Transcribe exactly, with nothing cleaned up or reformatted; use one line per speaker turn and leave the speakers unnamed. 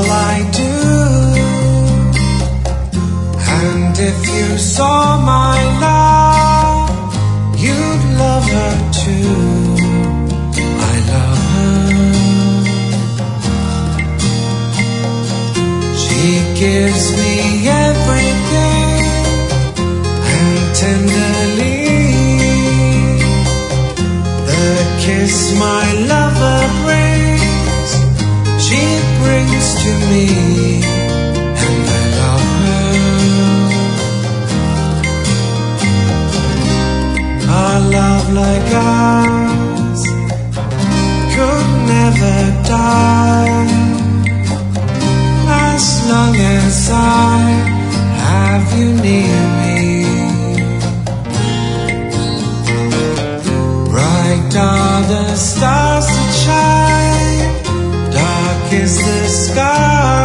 all I do. And if you saw my love, you'd love her too. I love her. She gives me everything, and tenderly the kiss my lover brings, she brings to me, and I love her. A love like ours could never die, as long as I have you near me. Bright are the stars that shine, dark is the sky.